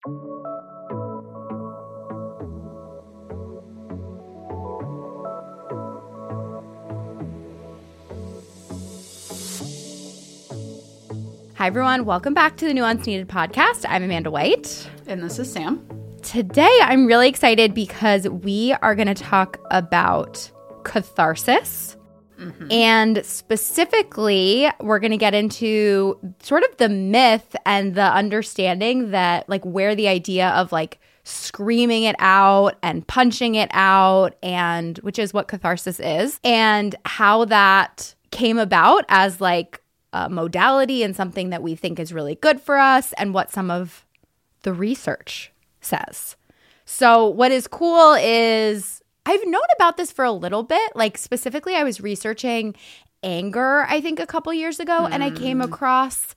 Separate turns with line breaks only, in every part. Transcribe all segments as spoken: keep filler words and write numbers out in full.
Hi, everyone. Welcome back to the Nuance Needed podcast. I'm Amanda White.
And this is Sam.
Today, I'm really excited because we are going to talk about catharsis. Mm-hmm. And specifically, we're going to get into sort of the myth and the understanding that, like, where the idea of, like, screaming it out and punching it out, and which is what catharsis is, and how that came about as, like, a modality and something that we think is really good for us, and what some of the research says. So what is cool is I've known about this for a little bit. Like, specifically, I was researching anger, I think, a couple years ago, mm. and I came across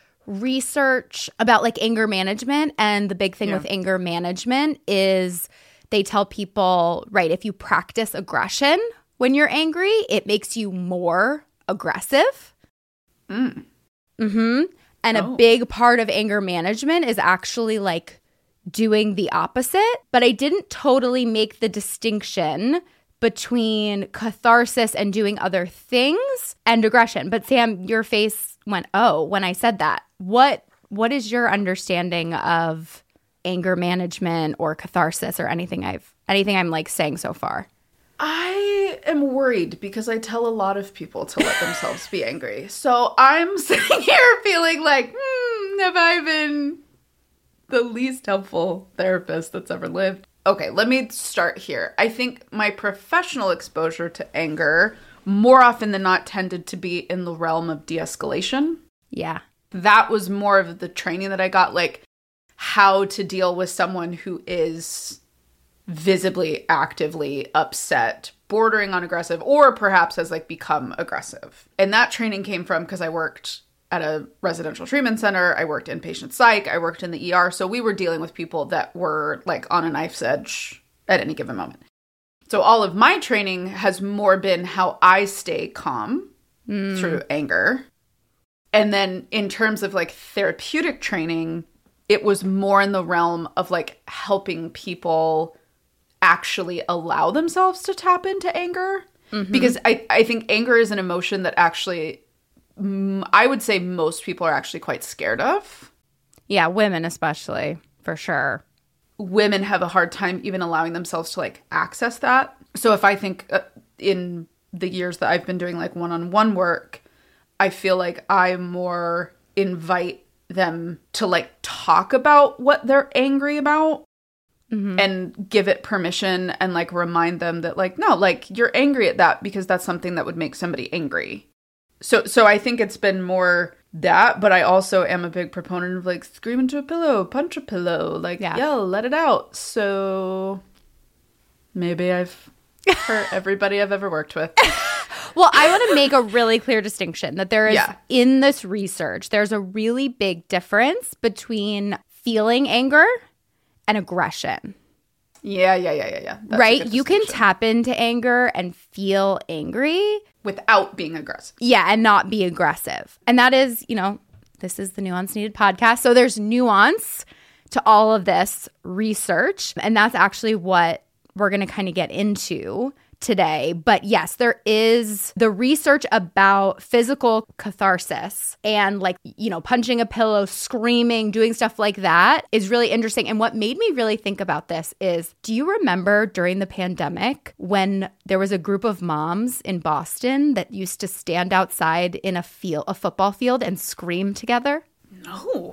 research about, like, anger management. And the big thing yeah. with anger management is they tell people, right, if you practice aggression when you're angry, it makes you more aggressive. Mm. Mm-hmm. And oh. a big part of anger management is actually, like, doing the opposite. But I didn't totally make the distinction between catharsis and doing other things and aggression. But Sam, your face went, oh, when I said that. What What is your understanding of anger management or catharsis or anything I've anything I'm, like, saying so far?
I am worried because I tell a lot of people to let themselves be angry. So I'm sitting here feeling like, hmm, have I been the least helpful therapist that's ever lived? Okay, let me start here. I think my professional exposure to anger more often than not tended to be in the realm of de-escalation.
Yeah.
That was more of the training that I got, like how to deal with someone who is visibly, actively upset, bordering on aggressive, or perhaps has, like, become aggressive. And that training came from because I worked at a residential treatment center. I worked inpatient psych. I worked in the E R. So we were dealing with people that were, like, on a knife's edge at any given moment. So all of my training has more been how I stay calm mm. through anger. And then in terms of, like, therapeutic training, it was more in the realm of, like, helping people actually allow themselves to tap into anger. Mm-hmm. Because I, I think anger is an emotion that actually, mm, I would say most people are actually quite scared of.
Yeah, women especially, for sure.
Women have a hard time even allowing themselves to, like, access that. So if I think uh, in the years that I've been doing, like, one-on-one work, I feel like I more invite them to, like, talk about what they're angry about. Mm-hmm. And give it permission and, like, remind them that, like, no, like, you're angry at that because that's something that would make somebody angry. So so I think it's been more that, but I also am a big proponent of, like, scream into a pillow, punch a pillow, like, yeah. yell, let it out. So maybe I've hurt everybody I've ever worked with.
Well, I want to make a really clear distinction that there is, yeah. in this research, there's a really big difference between feeling anger and aggression.
Yeah, yeah, yeah, yeah, yeah. That's
right? You can tap into anger and feel angry
without being aggressive.
Yeah, and not be aggressive. And that is, you know, this is the Nuance Needed podcast. So there's nuance to all of this research. And that's actually what we're going to kind of get into today. But yes, there is the research about physical catharsis and, like, you know, punching a pillow, screaming, doing stuff like that is really interesting. And what made me really think about this is, do you remember during the pandemic when there was a group of moms in Boston that used to stand outside in a field, a football field, and scream together?
No.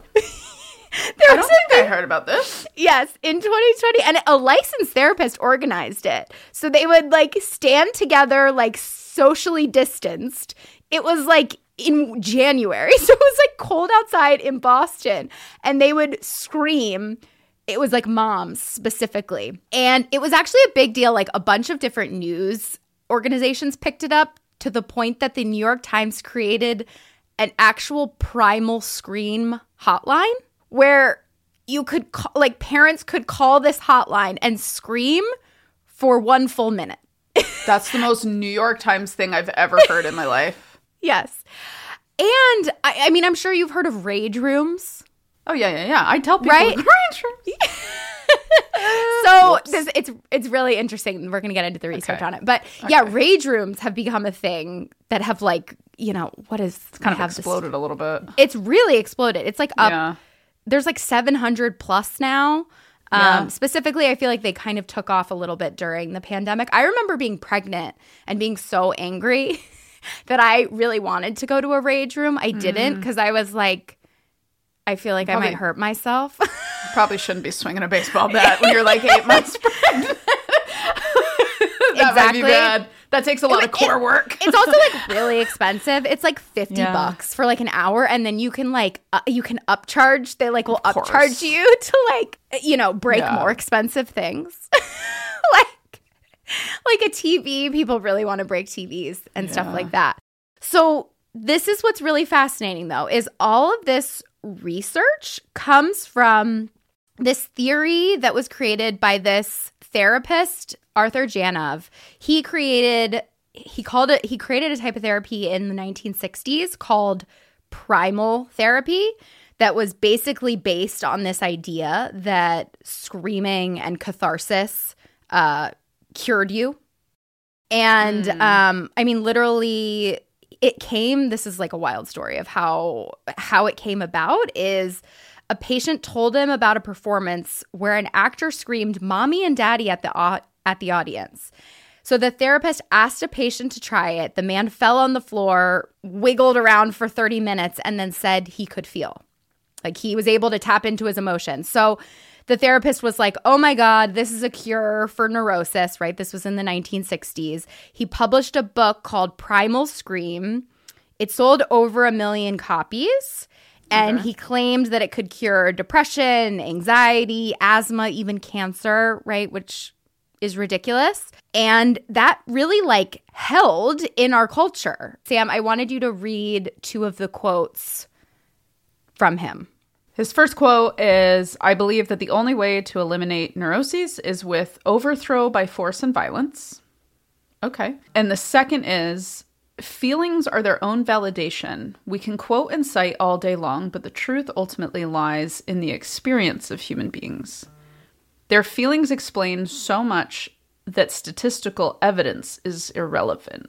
I don't think I heard about this.
Yes, in twenty twenty. And a licensed therapist organized it. So they would, like, stand together, like, socially distanced. It was, like, in January. So it was, like, cold outside in Boston. And they would scream. It was, like, moms specifically. And it was actually a big deal. Like, a bunch of different news organizations picked it up to the point that the New York Times created an actual primal scream hotline, where you could, call, like, parents could call this hotline and scream for one full minute.
That's the most New York Times thing I've ever heard in my life.
Yes. And, I, I mean, I'm sure you've heard of rage rooms.
Oh, yeah, yeah, yeah. I tell people,
right?
rage rooms.
this, it's it's really interesting. We're going to get into the research
Okay.
on it. But
Okay.
yeah, rage rooms have become a thing that have like, you know, what is
It's kind of
have this-
exploded a little bit.
It's really exploded. It's like up.
Yeah.
There's like seven hundred plus now. Um,
Yeah.
Specifically, I feel like they kind of took off a little bit during the pandemic. I remember being pregnant and being so angry that I really wanted to go to a rage room. I didn't because I was like, I feel like
Probably-
I might hurt myself.
Probably shouldn't be swinging a baseball bat when you're like eight months pregnant. That might be
Exactly.
bad. That takes a lot of core work.
It's also like really expensive. It's like fifty
Yeah.
bucks for like an hour, and then you can like uh, you can upcharge. They like will
course.
upcharge you to like you know break
Yeah.
more expensive things, like like a T V. People really want to break T Vs and stuff
Yeah.
like that. So this is what's really fascinating, though, is all of this research comes from this theory that was created by this therapist, Arthur Janov. He created, he called it, he created a type of therapy in the nineteen sixties called primal therapy that was basically based on this idea that screaming and catharsis uh, cured you. And
Mm.
um, I mean, literally, it came, this is like a wild story of how how it came about is a patient told him about a performance where an actor screamed mommy and daddy at the au- at the audience. So the therapist asked a patient to try it. The man fell on the floor, wiggled around for thirty minutes, and then said he could feel. Like he was able to tap into his emotions. So the therapist was like, oh my God, this is a cure for neurosis, right? This was in the nineteen sixties. He published a book called Primal Scream. It sold over a million copies. And
Okay.
he claimed that it could cure depression, anxiety, asthma, even cancer, right? Which is ridiculous. And that really like held in our culture. Sam, I wanted you to read two of the quotes from him.
His first quote is, I believe that the only way to eliminate neuroses is with overthrow by force and violence. Okay. And the second is, feelings are their own validation. We can quote and cite all day long, but the truth ultimately lies in the experience of human beings. Their feelings explain so much that statistical evidence is irrelevant.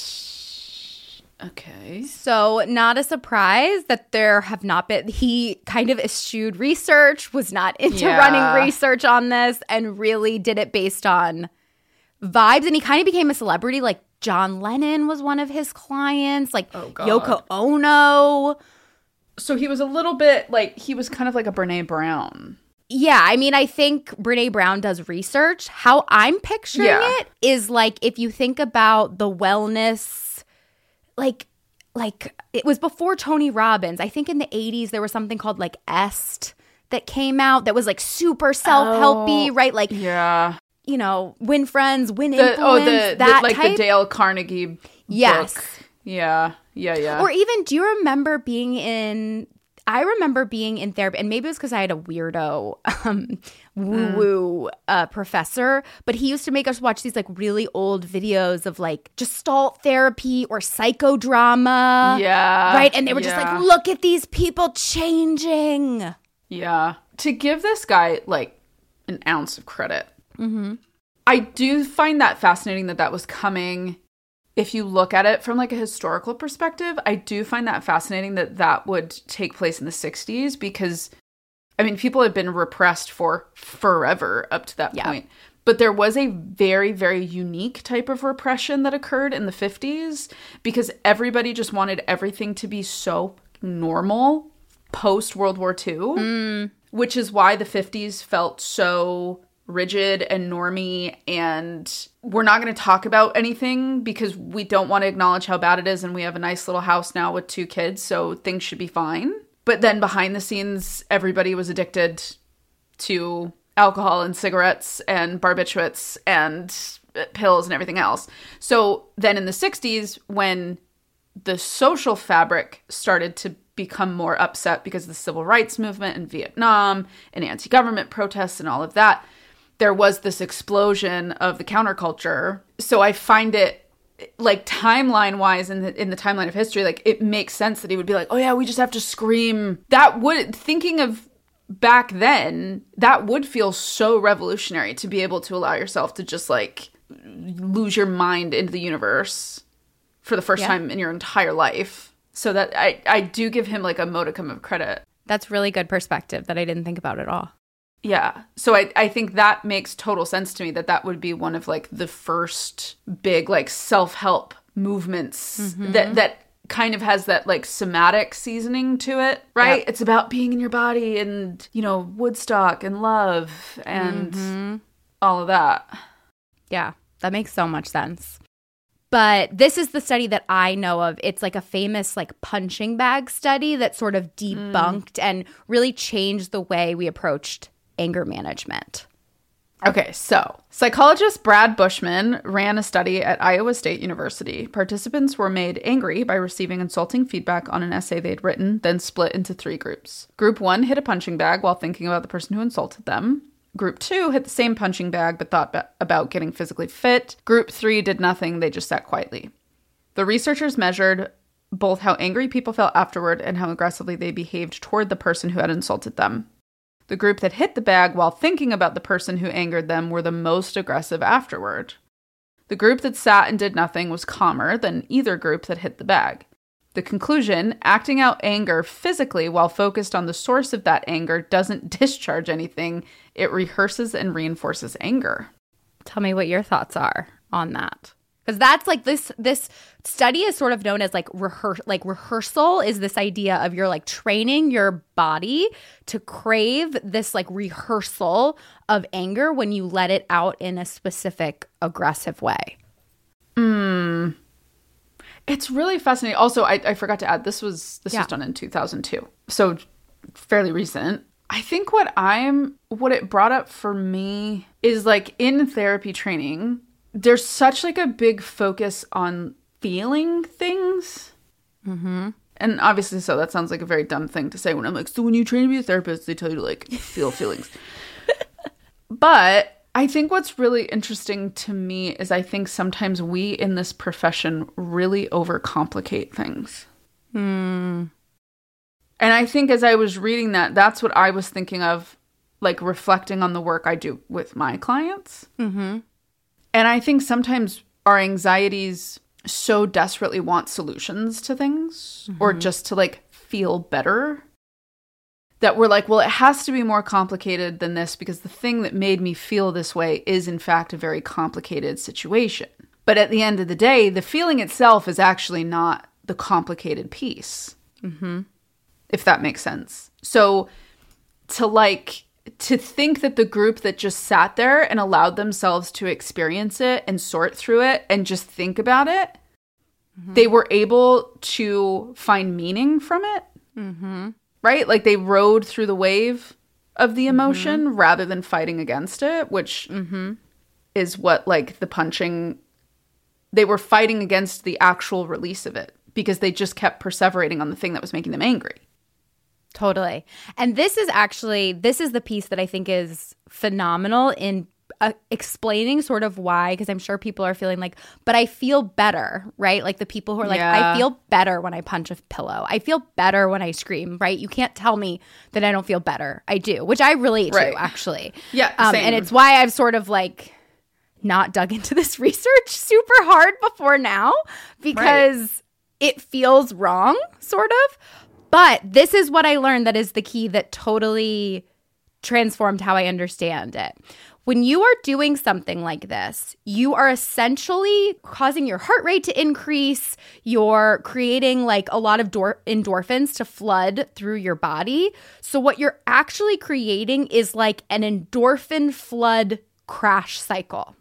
Okay.
So, not a surprise that there have not been, he kind of eschewed research, was not into
Yeah.
running research on this, and really did it based on vibes. And he kind of became a celebrity. Like, John Lennon was one of his clients, like
Oh, God.
Yoko Ono.
So he was a little bit like, he was kind of like a Brene Brown.
Yeah, I mean, I think Brene Brown does research. How I'm picturing
Yeah.
it is like if you think about the wellness, like, like it was before Tony Robbins. I think in the eighties there was something called like Est that came out that was like super self-helpy,
Oh,
right? Like,
Yeah.
you know, win friends, win
The,
influence,
oh, the, the
that
like
type.
the Dale Carnegie
Yes.
book. Yeah. Yeah, yeah.
Or even, do you remember being in, I remember being in therapy, and maybe it was because I had a weirdo um, woo-woo uh, professor, but he used to make us watch these like really old videos of like Gestalt therapy or psychodrama.
yeah.
Right? And they were just
yeah.
like, look at these people changing.
Yeah. To give this guy like an ounce of credit,
Mm-hmm.
I do find that fascinating that that was coming. If you look at it from like a historical perspective, I do find that fascinating that that would take place in the sixties because, I mean, people had been repressed for forever up to that
Yeah.
point. But there was a very, very unique type of repression that occurred in the fifties because everybody just wanted everything to be so normal post World War Two,
Mm.
which is why the fifties felt so rigid and normy, and we're not going to talk about anything because we don't want to acknowledge how bad it is, and we have a nice little house now with two kids, so things should be fine. But then behind the scenes, everybody was addicted to alcohol and cigarettes and barbiturates and pills and everything else. So then in the sixties, when the social fabric started to become more upset because of the civil rights movement in Vietnam and anti-government protests and all of that, there was this explosion of the counterculture. So I find it, like, timeline wise in the in the timeline of history, like, it makes sense that he would be like, oh yeah, we just have to scream. That would, thinking of back then, that would feel so revolutionary to be able to allow yourself to just like lose your mind into the universe for the first yeah. time in your entire life. So that I, I do give him like a modicum of credit.
That's really good perspective that I didn't think about at all.
Yeah. So I, I think that makes total sense to me, that that would be one of like the first big like self-help movements mm-hmm. that that kind of has that like somatic seasoning to it, right? Yep. It's about being in your body and, you know, Woodstock and love and mm-hmm. all of that.
Yeah, that makes so much sense. But this is the study that I know of. It's like a famous like punching bag study that sort of debunked mm. and really changed the way we approached anger management.
Okay, so psychologist Brad Bushman ran a study at Iowa State University. Participants were made angry by receiving insulting feedback on an essay they'd written, then split into three groups. Group one hit a punching bag while thinking about the person who insulted them. Group two hit the same punching bag but thought be- about getting physically fit. Group three did nothing, they just sat quietly. The researchers measured both how angry people felt afterward and how aggressively they behaved toward the person who had insulted them. The group that hit the bag while thinking about the person who angered them were the most aggressive afterward. The group that sat and did nothing was calmer than either group that hit the bag. The conclusion, acting out anger physically while focused on the source of that anger doesn't discharge anything. It rehearses and reinforces anger.
Tell me what your thoughts are on that. Because that's like this this study is sort of known as like rehear- like rehearsal is this idea of you're like training your body to crave this like rehearsal of anger when you let it out in a specific aggressive way.
Hmm. It's really fascinating. Also, I, I forgot to add, this was this yeah. was done in two thousand two. So fairly recent. I think what I'm what it brought up for me is like in therapy training, there's such like a big focus on feeling things.
Mm-hmm.
And obviously, so that sounds like a very dumb thing to say when I'm like, so when you train to be a therapist, they tell you to like feel feelings. But I think what's really interesting to me is I think sometimes we in this profession really overcomplicate things.
Hmm.
And I think as I was reading that, that's what I was thinking of, like reflecting on the work I do with my clients.
Mm-hmm.
And I think sometimes our anxieties so desperately want solutions to things mm-hmm. or just to like feel better that we're like, well, it has to be more complicated than this because the thing that made me feel this way is in fact a very complicated situation. But at the end of the day, the feeling itself is actually not the complicated piece.
Mm-hmm.
If that makes sense. So to like, to think that the group that just sat there and allowed themselves to experience it and sort through it and just think about it, mm-hmm. they were able to find meaning from it.
Mm-hmm.
Right? Like they rode through the wave of the emotion mm-hmm. rather than fighting against it, which
mm-hmm.
is what like the punching, they were fighting against the actual release of it because they just kept perseverating on the thing that was making them angry.
Totally. And this is actually, this is the piece that I think is phenomenal in uh, explaining sort of why, because I'm sure people are feeling like, but I feel better, right? Like the people who are like,
yeah.
I feel better when I punch a pillow. I feel better when I scream, right? You can't tell me that I don't feel better. I do, which I relate
right.
to actually.
Yeah,
um,
same.
And it's why I've sort of like not dug into this research super hard before now because right. it feels wrong, sort of. But this is what I learned that is the key that totally transformed how I understand it. When you are doing something like this, you are essentially causing your heart rate to increase. You're creating like a lot of dor- endorphins to flood through your body. So what you're actually creating is like an endorphin flood crash cycle.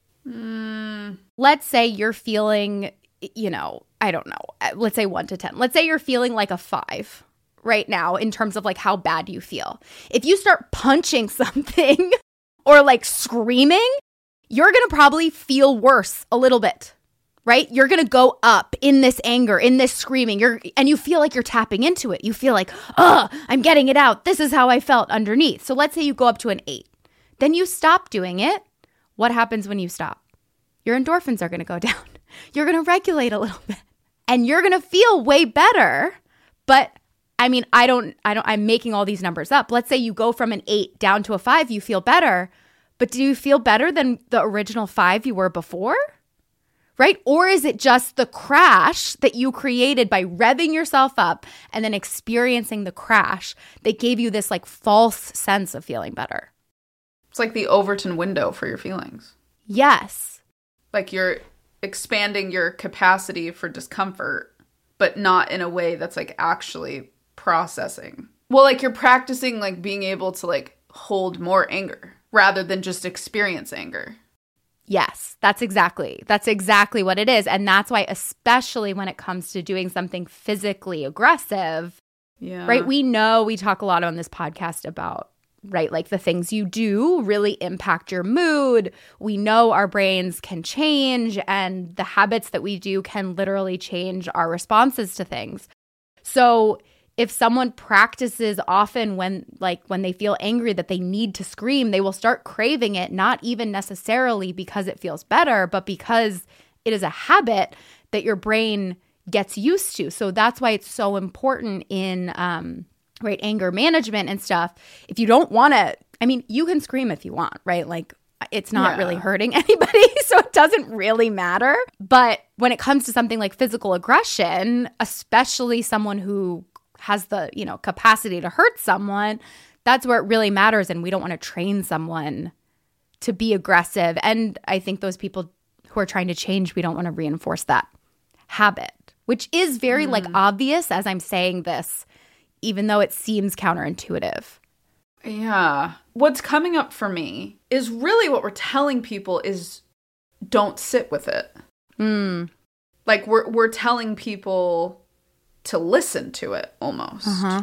Mm.
Let's say you're feeling, you know, I don't know, let's say one to ten. Let's say you're feeling like a five right now in terms of like how bad you feel. If you start punching something or like screaming, you're going to probably feel worse a little bit, right? You're going to go up in this anger, in this screaming, You're and you feel like you're tapping into it. You feel like, oh, I'm getting it out. This is how I felt underneath. So let's say you go up to an eight. Then you stop doing it. What happens when you stop? Your endorphins are going to go down. You're going to regulate a little bit. And you're going to feel way better. But I mean, I don't, I don't, I'm making all these numbers up. Let's say you go from an eight down to a five, you feel better. But do you feel better than the original five you were before? Right? Or is it just the crash that you created by revving yourself up and then experiencing the crash that gave you this like false sense of feeling better?
It's like the Overton window for your feelings.
Yes.
Like you're expanding your capacity for discomfort, but not in a way that's like actually processing. Well, like you're practicing like being able to like hold more anger rather than just experience anger.
Yes, that's exactly. That's exactly what it is. And that's why, especially when it comes to doing something physically aggressive,
yeah.
right? We know we talk a lot on this podcast about, right, like the things you do really impact your mood. We know our brains can change, and the habits that we do can literally change our responses to things. So if someone practices often when like when they feel angry that they need to scream, they will start craving it, not even necessarily because it feels better, but because it is a habit that your brain gets used to. So that's why it's so important in um, right, anger management and stuff. If you don't want to, I mean, you can scream if you want, right? Like it's not
yeah.
really hurting anybody, so it doesn't really matter. But when it comes to something like physical aggression, especially someone who has the, you know, capacity to hurt someone, that's where it really matters. And we don't want to train someone to be aggressive. And I think those people who are trying to change, we don't want to reinforce that habit, which is very mm. like obvious as I'm saying this, even though it seems counterintuitive.
Yeah. What's coming up for me is really what we're telling people is don't sit with it.
Mm.
Like we're we're telling people to listen to it almost.
Uh-huh.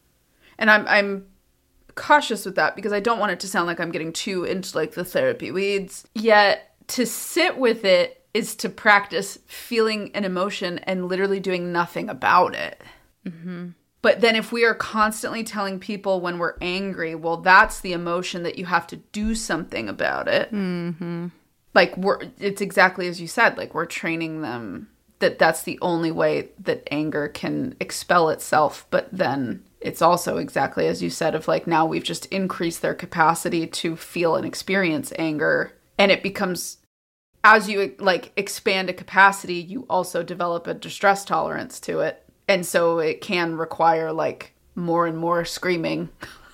And I'm I'm cautious with that because I don't want it to sound like I'm getting too into like the therapy weeds. Yet to sit with it is to practice feeling an emotion and literally doing nothing about it.
Mm-hmm.
But then if we are constantly telling people when we're angry, well, that's the emotion that you have to do something about it.
Mm-hmm.
Like we're, it's exactly as you said, like we're training them that that's the only way that anger can expel itself. But then it's also exactly as you said of like now we've just increased their capacity to feel and experience anger. And it becomes, as you like expand a capacity, you also develop a distress tolerance to it. And so it can require like more and more screaming.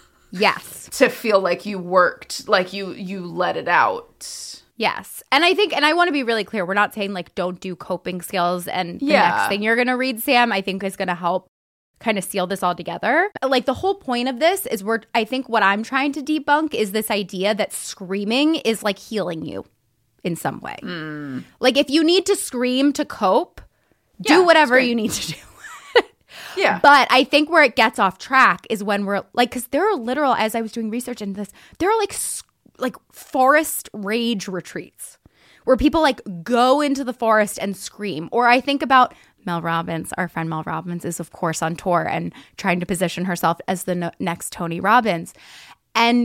Yes.
To feel like you worked, like you you let it out.
Yes. And I think, and I want to be really clear, we're not saying like don't do coping skills and the
yeah.
next thing you're going to read, Sam, I think is going to help kind of seal this all together. Like the whole point of this is we're, I think what I'm trying to debunk is this idea that screaming is like healing you in some way.
Mm.
Like if you need to scream to cope,
yeah,
do whatever
scream.
you need to do.
Yeah.
But I think where it gets off track is when we're like, because there are literal, as I was doing research into this, there are like like forest rage retreats where people like go into the forest and scream. Or I think about Mel Robbins. Our friend Mel Robbins is, of course, on tour and trying to position herself as the no- next Tony Robbins. And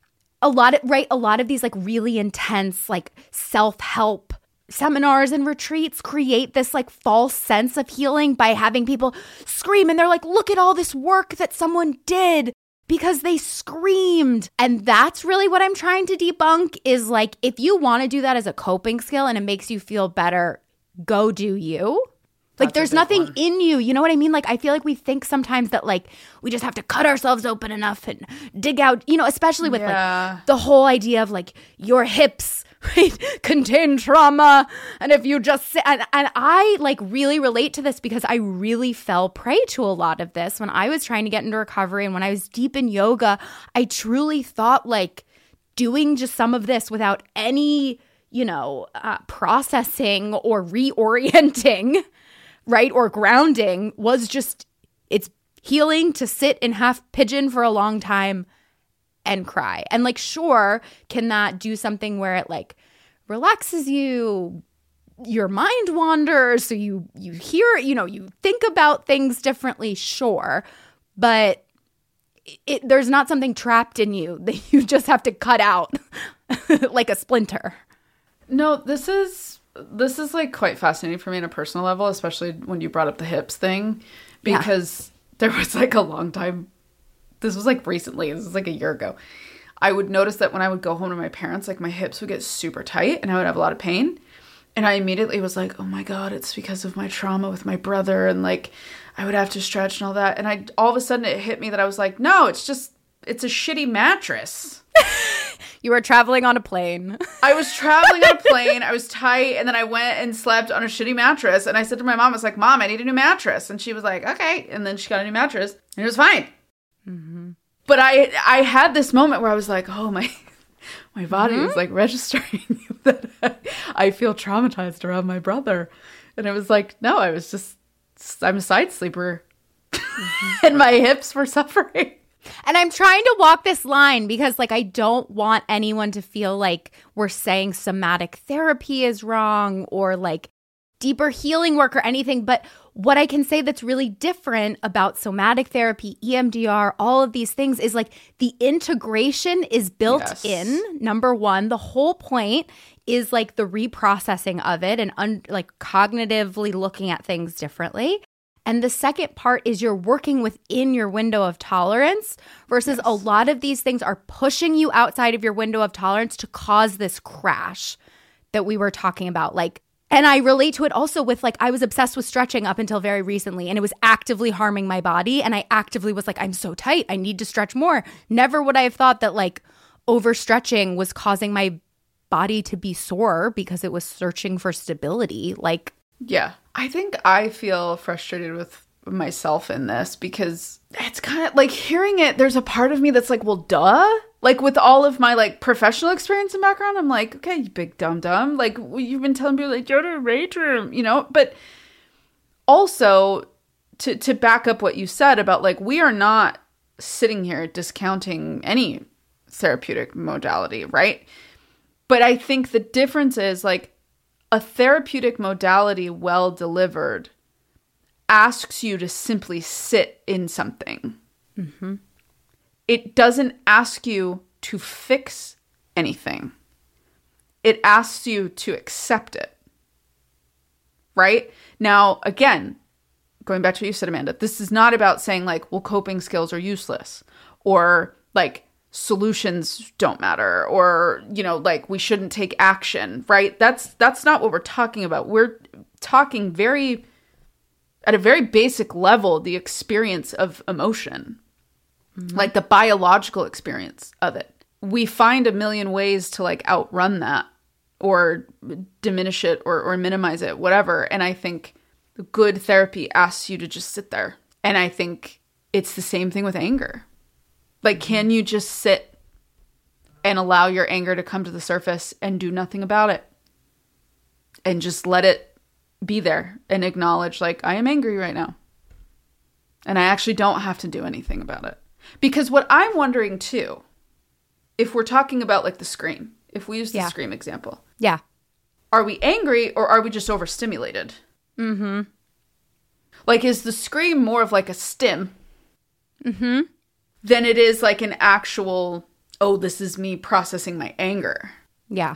a lot of, right, a lot of these like really intense like self-help seminars and retreats create this like false sense of healing by having people scream. And they're like, look at all this work that someone did because they screamed. And that's really what I'm trying to debunk is like, if you want to do that as a coping skill and it makes you feel better, go do you. Like
That's
there's nothing one. in you. You know what I mean? Like I feel like we think sometimes that like we just have to cut ourselves open enough and dig out, you know, especially with
yeah.
like the whole idea of like your hips, right, contain trauma. And if you just sit, and, and I like really relate to this because I really fell prey to a lot of this when I was trying to get into recovery. And when I was deep in yoga, I truly thought like doing just some of this without any, you know, uh, processing or reorienting, right, or grounding was just, it's healing to sit in half pigeon for a long time and cry. And like, sure, can that do something where it like relaxes you, your mind wanders, so you you hear, you know, you think about things differently, sure, but it, there's not something trapped in you that you just have to cut out like a splinter.
No, this is this is like quite fascinating for me on a personal level, especially when you brought up the hips thing, because yeah. there was like a long time. This was like recently. This was like a year ago. I would notice that when I would go home to my parents, like my hips would get super tight and I would have a lot of pain. And I immediately was like, oh my God, it's because of my trauma with my brother. And like, I would have to stretch and all that. And I, all of a sudden it hit me that I was like, no, it's just, it's a shitty mattress.
You were traveling on a plane.
I was traveling on a plane. I was tight. And then I went and slept on a shitty mattress. And I said to my mom, I was like, Mom, I need a new mattress. And she was like, okay. And then she got a new mattress and it was fine. Mm-hmm. But I I had this moment where I was like, oh, my my body mm-hmm. is like registering that I, I feel traumatized around my brother. And it was like, no, I was just, I'm a side sleeper. Mm-hmm. And my hips were suffering.
And I'm trying to walk this line because, like, I don't want anyone to feel like we're saying somatic therapy is wrong or, like, deeper healing work or anything. But what I can say that's really different about somatic therapy, E M D R, all of these things is, like, the integration is built yes. in, number one. The whole point is, like, the reprocessing of it and, un- like, cognitively looking at things differently. And the second part is you're working within your window of tolerance versus yes. a lot of these things are pushing you outside of your window of tolerance to cause this crash that we were talking about. Like, and I relate to it also with, like, I was obsessed with stretching up until very recently, and it was actively harming my body. And I actively was like, I'm so tight. I need to stretch more. Never would I have thought that, like, overstretching was causing my body to be sore because it was searching for stability. Like,
yeah. I think I feel frustrated with myself in this because it's kind of like hearing it. There's a part of me that's like, well, duh. Like with all of my like professional experience and background, I'm like, okay, you big dumb dumb. Like well, you've been telling people like, go to a rage room, you know, but also to, to back up what you said about like, we are not sitting here discounting any therapeutic modality, right? But I think the difference is like, a therapeutic modality well delivered asks you to simply sit in something. Mm-hmm. It doesn't ask you to fix anything. It asks you to accept it. Right? Now, again, going back to what you said, Amanda, this is not about saying like, well, coping skills are useless or like, solutions don't matter or, you know, like we shouldn't take action, right? That's that's not what we're talking about. We're talking very, at a very basic level, the experience of emotion, mm-hmm. like the biological experience of it. We find a million ways to like outrun that or diminish it or, or minimize it, whatever. And I think good therapy asks you to just sit there. And I think it's the same thing with anger. Like, can you just sit and allow your anger to come to the surface and do nothing about it? And just let it be there and acknowledge, like, I am angry right now. And I actually don't have to do anything about it. Because what I'm wondering, too, if we're talking about, like, the scream, if we use the yeah. scream example.
Yeah.
Are we angry or are we just overstimulated? Mm-hmm. Like, is the scream more of, like, a stim? Mm-hmm. Than it is like an actual, oh, this is me processing my anger.
Yeah.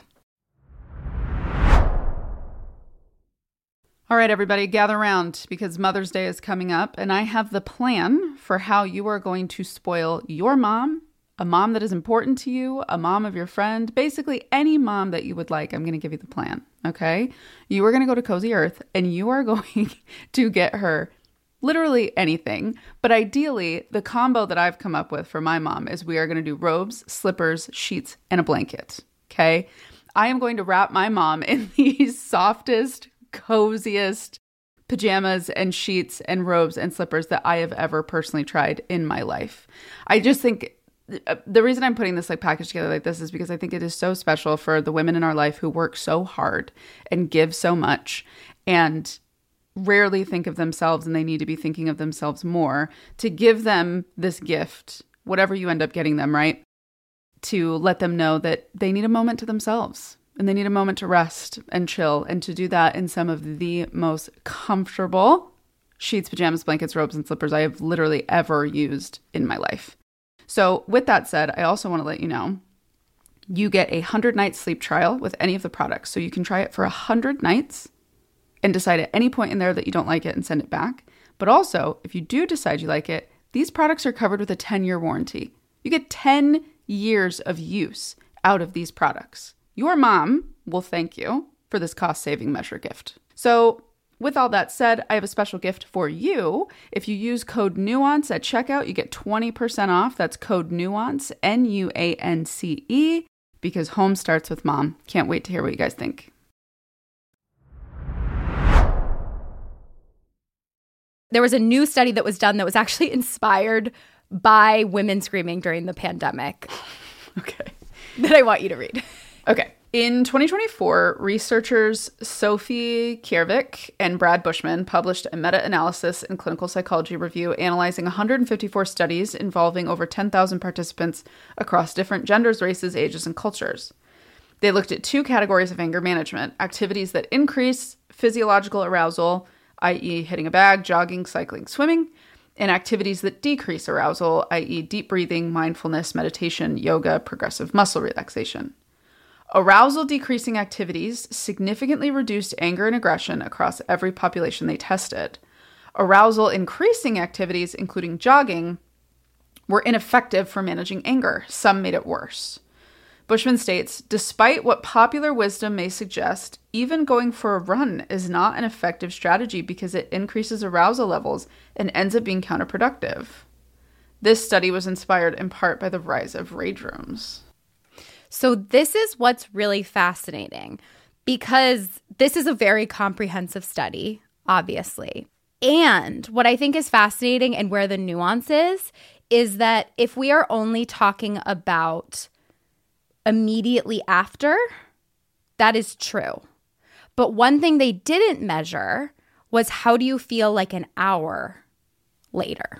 All right, everybody, gather around because Mother's Day is coming up and I have the plan for how you are going to spoil your mom, a mom that is important to you, a mom of your friend, basically any mom that you would like. I'm going to give you the plan, okay? You are going to go to Cozy Earth and you are going to get her literally anything, but ideally the combo that I've come up with for my mom is we are going to do robes, slippers, sheets, and a blanket. Okay. I am going to wrap my mom in the softest, coziest pajamas and sheets and robes and slippers that I have ever personally tried in my life. I just think the reason I'm putting this like package together like this is because I think it is so special for the women in our life who work so hard and give so much and rarely think of themselves, and they need to be thinking of themselves more, to give them this gift, whatever you end up getting them, right? To let them know that they need a moment to themselves and they need a moment to rest and chill, and to do that in some of the most comfortable sheets, pajamas, blankets, robes, and slippers I have literally ever used in my life. So with that said, I also want to let you know, you get a one hundred night sleep trial with any of the products. So you can try it for one hundred nights and decide at any point in there that you don't like it and send it back. But also, if you do decide you like it, these products are covered with a ten-year warranty. You get ten years of use out of these products. Your mom will thank you for this cost-saving measure gift. So with all that said, I have a special gift for you. If you use code NUANCE at checkout, you get twenty percent off. That's code NUANCE, N U A N C E, because home starts with mom. Can't wait to hear what you guys think.
There was a new study that was done that was actually inspired by women screaming during the pandemic.
Okay.
That I want you to read.
Okay. In twenty twenty-four, researchers Sophie Kiervik and Brad Bushman published a meta-analysis in Clinical Psychology Review analyzing one hundred fifty-four studies involving over ten thousand participants across different genders, races, ages, and cultures. They looked at two categories of anger management: activities that increase physiological arousal, that is hitting a bag, jogging, cycling, swimming, and activities that decrease arousal, that is deep breathing, mindfulness, meditation, yoga, progressive muscle relaxation. Arousal decreasing activities significantly reduced anger and aggression across every population they tested. Arousal increasing activities, including jogging, were ineffective for managing anger. Some made it worse. Bushman states, despite what popular wisdom may suggest, even going for a run is not an effective strategy because it increases arousal levels and ends up being counterproductive. This study was inspired in part by the rise of rage rooms.
So this is what's really fascinating, because this is a very comprehensive study, obviously. And what I think is fascinating and where the nuance is, is that if we are only talking about immediately after, that is true. But one thing they didn't measure was how do you feel like an hour later?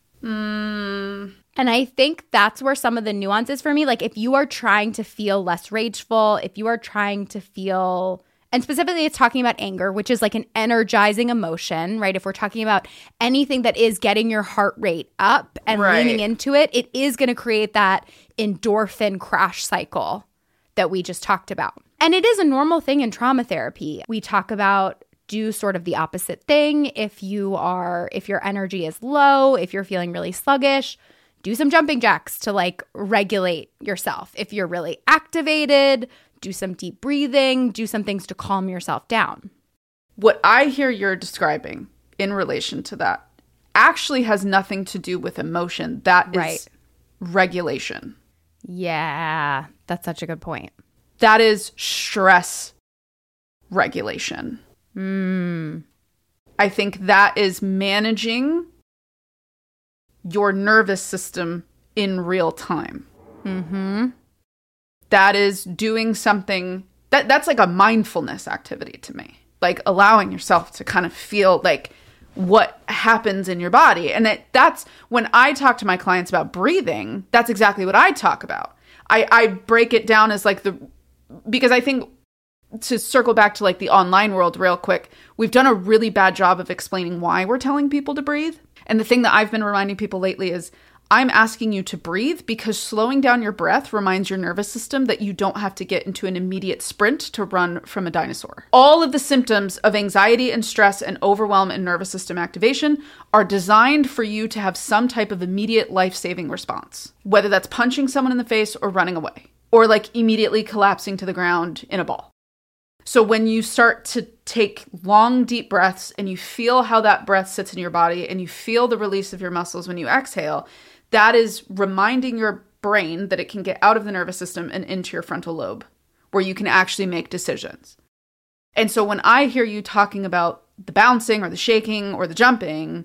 Mm.
And I think that's where some of the nuances for me, like if you are trying to feel less rageful, if you are trying to feel, and specifically it's talking about anger, which is like an energizing emotion, right? If we're talking about anything that is getting your heart rate up and
right.
leaning into it, it is going to create that endorphin crash cycle that we just talked about. And it is a normal thing in trauma therapy. We talk about do sort of the opposite thing. If you are, if your energy is low, if you're feeling really sluggish, do some jumping jacks to like regulate yourself. If you're really activated, do some deep breathing, do some things to calm yourself down.
What I hear you're describing in relation to that actually has nothing to do with emotion. That is
right.
regulation.
Yeah, that's such a good point.
That is stress regulation.
Mm.
I think that is managing your nervous system in real time.
Mm-hmm.
That is doing something, that that's like a mindfulness activity to me. Like allowing yourself to kind of feel like what happens in your body. And that, that's when I talk to my clients about breathing, that's exactly what I talk about. I, I break it down as like the, because I think to circle back to like the online world real quick, we've done a really bad job of explaining why we're telling people to breathe. And the thing that I've been reminding people lately is I'm asking you to breathe because slowing down your breath reminds your nervous system that you don't have to get into an immediate sprint to run from a dinosaur. All of the symptoms of anxiety and stress and overwhelm and nervous system activation are designed for you to have some type of immediate life-saving response, whether that's punching someone in the face or running away, or like immediately collapsing to the ground in a ball. So when you start to take long, deep breaths and you feel how that breath sits in your body and you feel the release of your muscles when you exhale, that is reminding your brain that it can get out of the nervous system and into your frontal lobe, where you can actually make decisions. And so when I hear you talking about the bouncing or the shaking or the jumping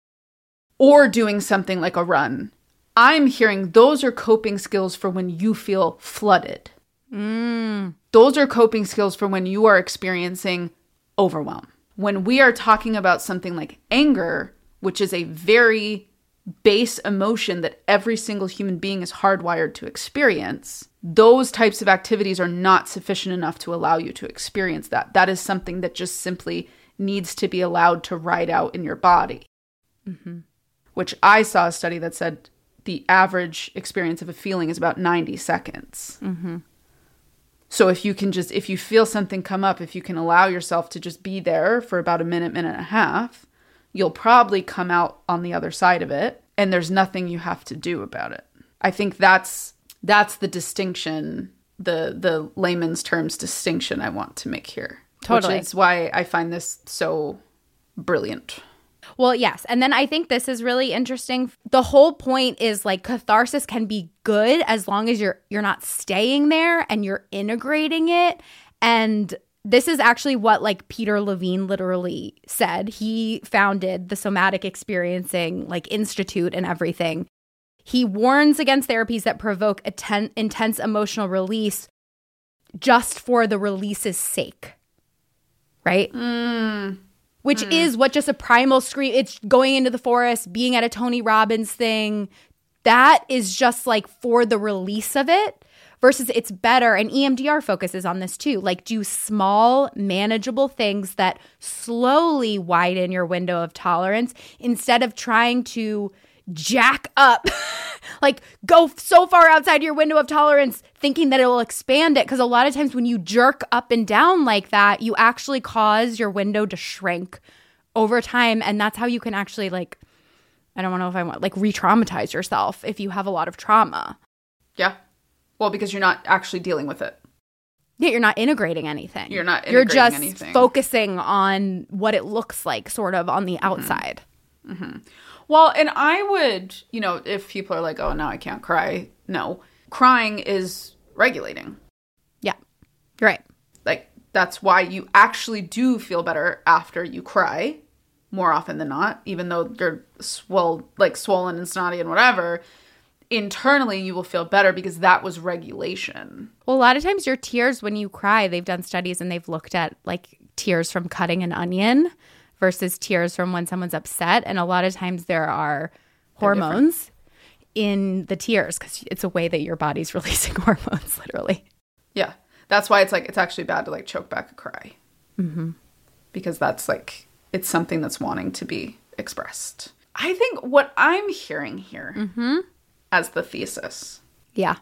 or doing something like a run, I'm hearing those are coping skills for when you feel flooded.
Mm.
Those are coping skills for when you are experiencing overwhelm. When we are talking about something like anger, which is a very base emotion that every single human being is hardwired to experience, those types of activities are not sufficient enough to allow you to experience that. That is something that just simply needs to be allowed to ride out in your body.
Mm-hmm.
Which I saw a study that said the average experience of a feeling is about ninety seconds.
Mm-hmm.
So if you can just, if you feel something come up, if you can allow yourself to just be there for about a minute, minute and a half, you'll probably come out on the other side of it, and there's nothing you have to do about it. I think that's that's the distinction, the the layman's terms distinction I want to make here.
Totally.
Which is why I find this so brilliant.
Well, yes. And then I think this is really interesting. The whole point is like catharsis can be good as long as you're you're not staying there and you're integrating it. And this is actually what like Peter Levine literally said. He founded the Somatic Experiencing like Institute and everything. He warns against therapies that provoke atten- intense emotional release just for the release's sake. Right?
Mm.
Which mm. is what just a primal scream. It's going into the forest, being at a Tony Robbins thing. That is just like for the release of it versus it's better. And E M D R focuses on this too. Like do small, manageable things that slowly widen your window of tolerance instead of trying to jack up, like go so far outside your window of tolerance thinking that it will expand it. Because a lot of times when you jerk up and down like that, you actually cause your window to shrink over time. And that's how you can actually like, I don't know if I want like re-traumatize yourself if you have a lot of trauma.
Yeah. Well, because you're not actually dealing with it.
Yeah, you're not integrating anything.
You're not
You're
integrating
just
anything.
focusing on what it looks like sort of on the outside.
Mm-hmm. Mm-hmm. Well, and I would, you know, if people are like, oh, no, I can't cry. No. Crying is regulating.
Yeah. You're right.
Like, that's why you actually do feel better after you cry more often than not, even though you're swell, like swollen and snotty and whatever. Internally, you will feel better because that was regulation.
Well, a lot of times your tears when you cry, they've done studies and they've looked at like tears from cutting an onion versus tears from when someone's upset. And a lot of times there are hormones in the tears because it's a way that your body's releasing hormones, literally.
Yeah. That's why it's like, it's actually bad to like choke back a cry.
Mm-hmm.
Because that's like, it's something that's wanting to be expressed. I think what I'm hearing here
mm-hmm.
as the thesis.
Yeah.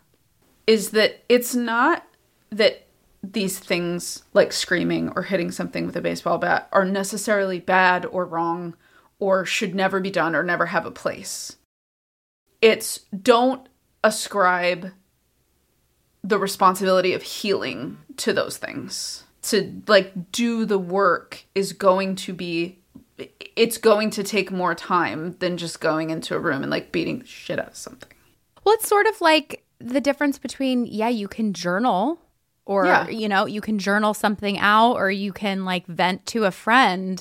Is that it's not that these things like screaming or hitting something with a baseball bat are necessarily bad or wrong or should never be done or never have a place. It's don't ascribe the responsibility of healing to those things. To like do the work is going to be, it's going to take more time than just going into a room and like beating the shit out of something.
Well, it's sort of like the difference between, yeah, you can journal or, yeah. you know, you can journal something out or you can like vent to a friend.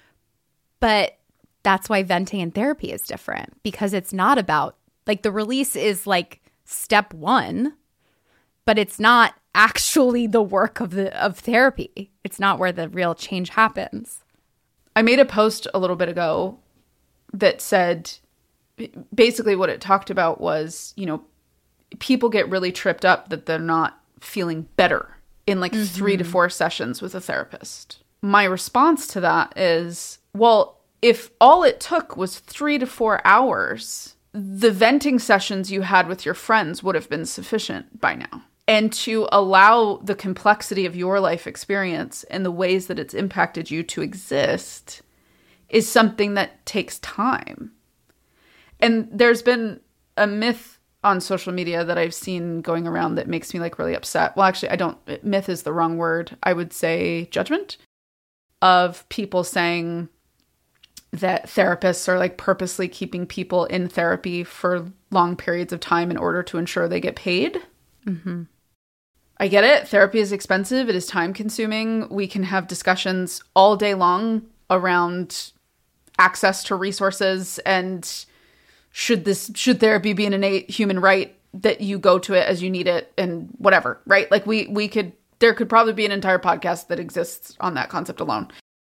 But that's why venting in therapy is different because it's not about like the release is like step one, but it's not actually the work of the of therapy. It's not where the real change happens.
I made a post a little bit ago that said basically what it talked about was, you know, people get really tripped up that they're not feeling better in like mm-hmm. three to four sessions with a therapist. My response to that is, well, if all it took was three to four hours, the venting sessions you had with your friends would have been sufficient by now. And to allow the complexity of your life experience and the ways that it's impacted you to exist is something that takes time. And there's been a myth on social media that I've seen going around that makes me like really upset. Well, actually, I don't, myth is the wrong word. I would say judgment of people saying that therapists are like purposely keeping people in therapy for long periods of time in order to ensure they get paid.
Mm-hmm.
I get it. Therapy is expensive. It is time consuming. We can have discussions all day long around access to resources and should this, should therapy be an innate human right that you go to it as you need it and whatever, right? Like we, we could, there could probably be an entire podcast that exists on that concept alone.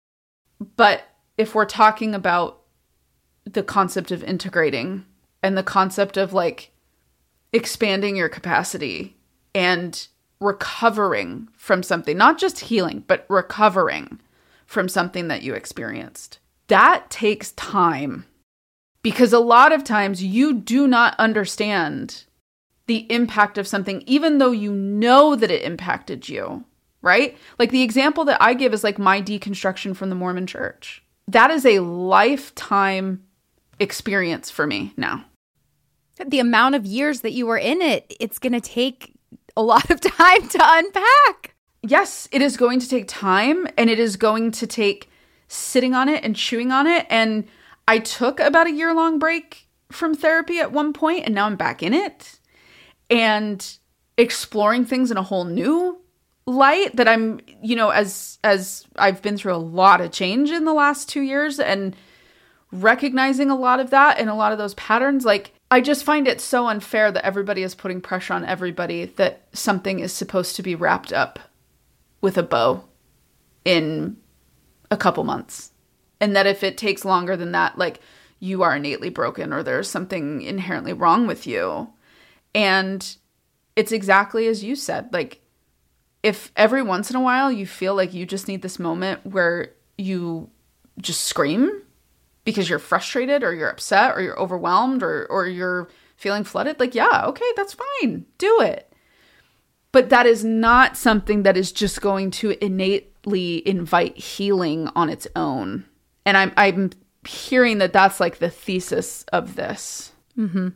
But if we're talking about the concept of integrating and the concept of like expanding your capacity and recovering from something, not just healing, but recovering from something that you experienced, that takes time. Because a lot of times you do not understand the impact of something, even though you know that it impacted you, right? Like the example that I give is like my deconstruction from the Mormon church. that is a lifetime experience for me now.
The amount of years that you were in it, it's going to take a lot of time to unpack.
Yes, it is going to take time, and it is going to take sitting on it and chewing on it. And I took about a year-long break from therapy at one point, and now I'm back in it and exploring things in a whole new light that I'm, you know, as as I've been through a lot of change in the last two years and recognizing a lot of that and a lot of those patterns. Like, I just find it so unfair that everybody is putting pressure on everybody that something is supposed to be wrapped up with a bow in a couple months. And that if it takes longer than that, like, you are innately broken or there's something inherently wrong with you. And it's exactly as you said. Like, if every once in a while you feel like you just need this moment where you just scream because you're frustrated or you're upset or you're overwhelmed or, or you're feeling flooded, like, yeah, okay, that's fine. Do it. But that is not something that is just going to innately invite healing on its own. And I'm I'm hearing that that's like the thesis of this.
Mm-hmm.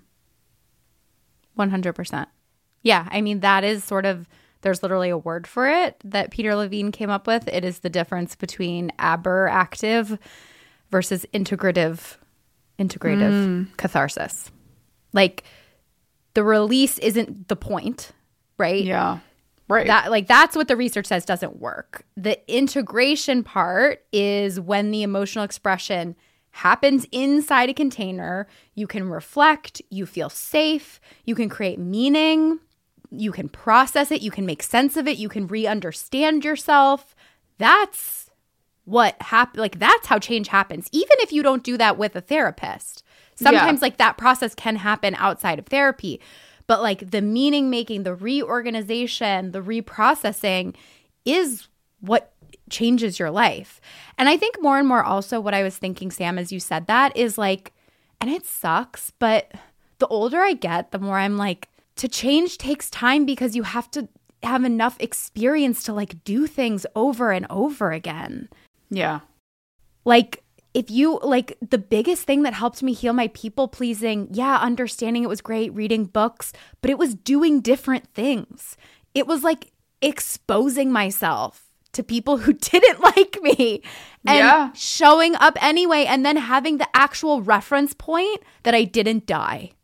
one hundred percent. Yeah, I mean, that is sort of, there's literally a word for it that Peter Levine came up with. It is the difference between aberrative versus integrative, integrative mm. catharsis. Like, the release isn't the point, right?
Yeah, right.
That, like, that's what the research says doesn't work. The integration part is when the emotional expression happens inside a container. You can reflect, you feel safe, you can create meaning, you can process it, you can make sense of it, you can re-understand yourself. That's what happens. Like, that's how change happens. Even if you don't do that with a therapist. Sometimes yeah. like that process can happen outside of therapy. But like the meaning making, the reorganization, the reprocessing is what changes your life. And I think more and more also what I was thinking, Sam, as you said that is like, and it sucks, but the older I get, the more I'm like, to change takes time because you have to have enough experience to like do things over and over again.
Yeah.
Like, if you, like, the biggest thing that helped me heal my people pleasing, yeah, understanding it was great, reading books, but it was doing different things. It was like exposing myself to people who didn't like me and
yeah.
showing up anyway, and then having the actual reference point that I didn't die.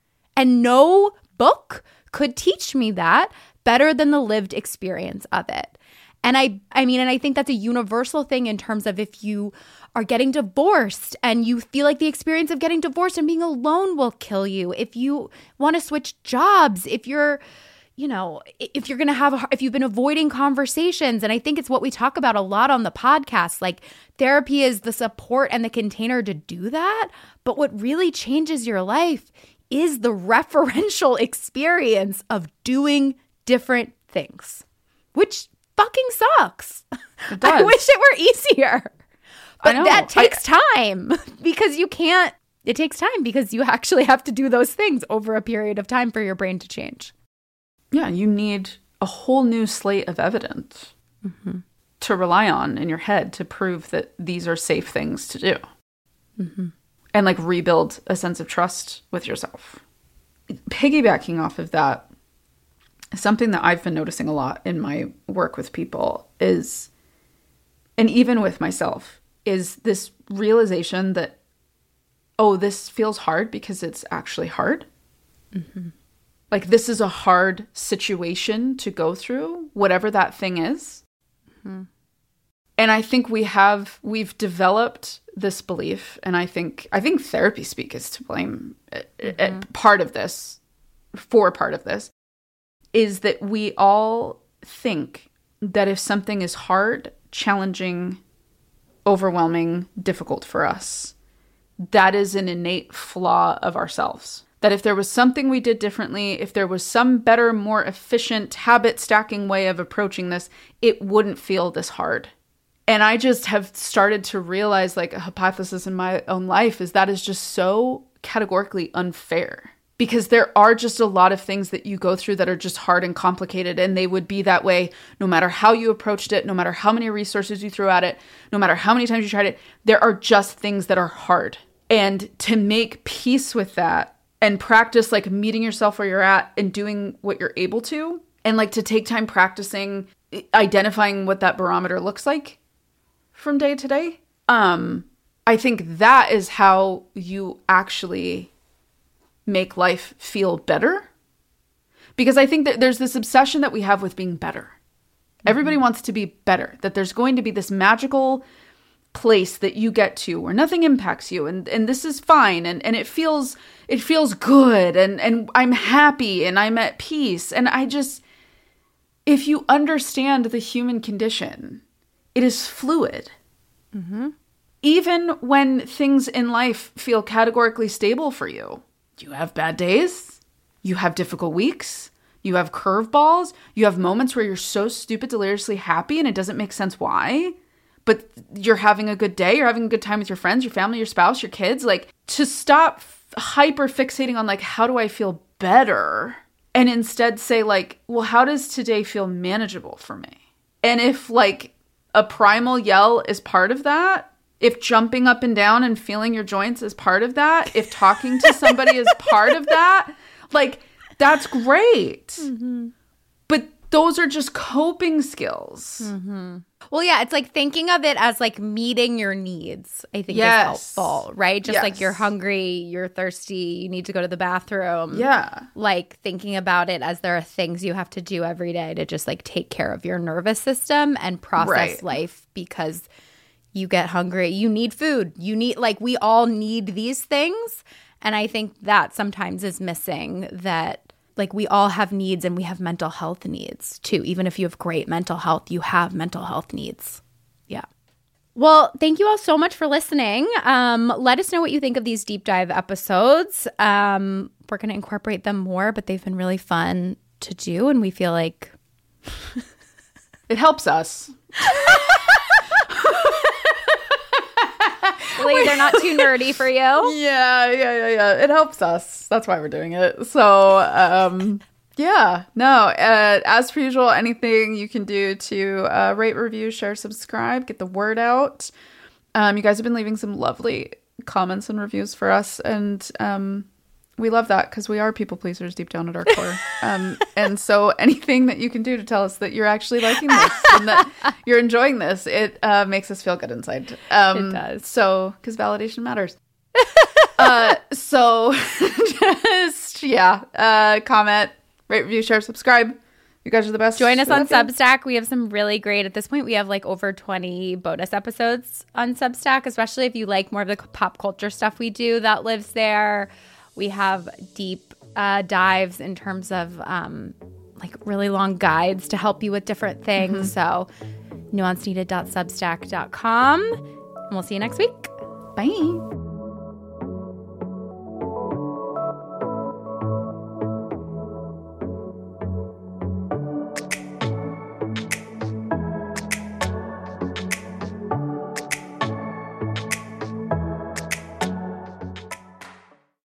And no book could teach me that better than the lived experience of it. And I I mean, and I think that's a universal thing in terms of if you are getting divorced and you feel like the experience of getting divorced and being alone will kill you. If you want to switch jobs, if you're, you know, if you're going to have, a, if you've been avoiding conversations. And I think it's what we talk about a lot on the podcast. Like, therapy is the support and the container to do that. But what really changes your life is the referential experience of doing different things, which fucking sucks.
It does.
I wish it were easier. But
I know.
that takes
I,
time because you can't, it takes time because you actually have to do those things over a period of time for your brain to change.
Yeah, you need a whole new slate of evidence mm-hmm. to rely on in your head to prove that these are safe things to do. Mm-hmm. And like rebuild a sense of trust with yourself. Piggybacking off of that, something that I've been noticing a lot in my work with people is, and even with myself, is this realization that, oh, this feels hard because it's actually hard. Mm-hmm. Like, this is a hard situation to go through, whatever that thing is. Mm-hmm. And I think we have, we've developed this belief, and I think, I think therapy speak is to blame. Mm-hmm. Part of this, for part of this, is that we all think that if something is hard, challenging, overwhelming, difficult for us, that is an innate flaw of ourselves. That if there was something we did differently, if there was some better, more efficient habit stacking way of approaching this, it wouldn't feel this hard. And I just have started to realize, like, a hypothesis in my own life is that is just so categorically unfair. because there are just a lot of things that you go through that are just hard and complicated, and they would be that way no matter how you approached it, no matter how many resources you threw at it, no matter how many times you tried it. There are just things that are hard. And to make peace with that and practice like meeting yourself where you're at and doing what you're able to, and like to take time practicing identifying what that barometer looks like from day to day. Um, I think that is how you actually make life feel better. Because I think that there's this obsession that we have with being better. Mm-hmm. Everybody wants to be better, that there's going to be this magical place that you get to where nothing impacts you, and, and this is fine, and, and it feels it feels good, and, and I'm happy, and I'm at peace. And I just, if you understand the human condition, it is fluid. Mm-hmm. Even when things in life feel categorically stable for you, you have bad days, you have difficult weeks, you have curveballs, you have moments where you're so stupid deliriously happy and it doesn't make sense why. But you're having a good day, you're having a good time with your friends, your family, your spouse, your kids. Like, to stop f- hyper fixating on like, how do I feel better? And instead say like, well, how does today feel manageable for me? And if like a primal yell is part of that, if jumping up and down and feeling your joints is part of that, if talking to somebody is part of that, like, that's great. Mm-hmm. But those are just coping skills.
Mm-hmm. Well, yeah, it's like thinking of it as like meeting your needs, I think
yes.
is helpful, right? Just
yes.
like you're hungry, you're thirsty, you need to go to the bathroom.
Yeah.
Like thinking about it as there are things you have to do every day to just like take care of your nervous system and process
right.
life, because you get hungry, you need food, you need, like, we all need these things. And I think that sometimes is missing, that like we all have needs, and we have mental health needs too. Even if you have great mental health, you have mental health needs. Yeah. Well, thank you all so much for listening. Um, let us know what you think of these deep dive episodes. Um, we're going to incorporate them more, but they've been really fun to do. And we feel like
it helps us.
Hopefully they're not too nerdy for you.
Yeah, yeah, yeah, yeah. It helps us. That's why we're doing it. So, um, yeah, no. Uh, as per usual, anything you can do to uh, rate, review, share, subscribe, get the word out. Um, you guys have been leaving some lovely comments and reviews for us, and um, we love that, because we are people pleasers deep down at our core. Um, and so anything that you can do to tell us that you're actually liking this and that you're enjoying this, it uh, makes us feel good inside. Um,
it does.
So, because validation matters. uh, so just, yeah, uh, comment, rate, review, share, subscribe. You guys are the best.
Join us on Substack. We have some really great, at this point, we have like over twenty bonus episodes on Substack, especially if you like more of the pop culture stuff we do, that lives there. We have deep uh, dives in terms of um, like really long guides to help you with different things. Mm-hmm. So nuance needed dot substack dot com. And we'll see you next week.
Bye.